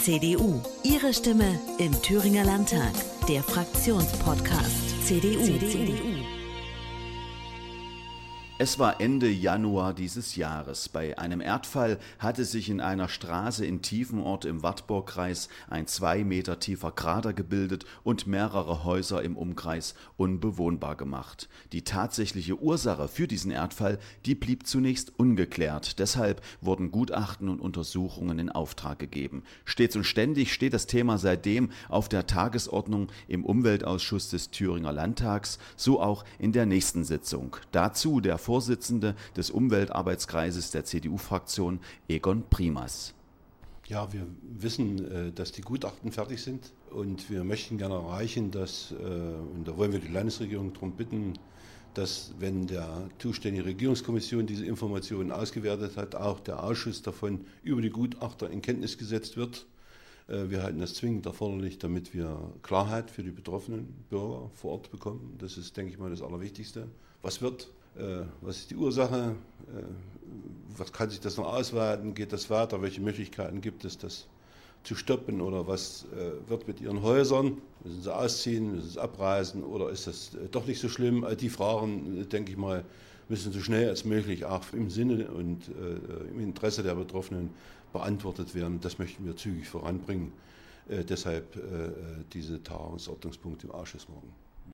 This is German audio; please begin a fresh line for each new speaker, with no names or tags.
CDU. Ihre Stimme im Thüringer Landtag. Der Fraktionspodcast CDU.
Es war Ende Januar dieses Jahres. Bei einem Erdfall hatte sich in einer Straße in Tiefenort im Wartburgkreis ein 2 Meter tiefer Krater gebildet und mehrere Häuser im Umkreis unbewohnbar gemacht. Die tatsächliche Ursache für diesen Erdfall, die blieb zunächst ungeklärt. Deshalb wurden Gutachten und Untersuchungen in Auftrag gegeben. Stets und ständig steht das Thema seitdem auf der Tagesordnung im Umweltausschuss des Thüringer Landtags, so auch in der nächsten Sitzung. Dazu der Vorsitzende des Umweltarbeitskreises der CDU-Fraktion, Egon Primas.
Ja, wir wissen, dass die Gutachten fertig sind und wir möchten gerne erreichen, und da wollen wir die Landesregierung darum bitten, dass, wenn der zuständige Regierungskommission diese Informationen ausgewertet hat, auch der Ausschuss davon über die Gutachter in Kenntnis gesetzt wird. Wir halten das zwingend erforderlich, damit wir Klarheit für die betroffenen Bürger vor Ort bekommen. Das ist, denke ich mal, das Allerwichtigste. Was ist die Ursache? Was kann sich das noch ausweiten? Geht das weiter? Welche Möglichkeiten gibt es, das zu stoppen? Oder was wird mit ihren Häusern? Müssen sie ausziehen? Müssen sie abreißen? Oder ist das doch nicht so schlimm? All die Fragen, denke ich mal, müssen so schnell als möglich auch im Sinne und im Interesse der Betroffenen beantwortet werden. Das möchten wir zügig voranbringen. Deshalb diese Tagesordnungspunkte im Ausschuss morgen.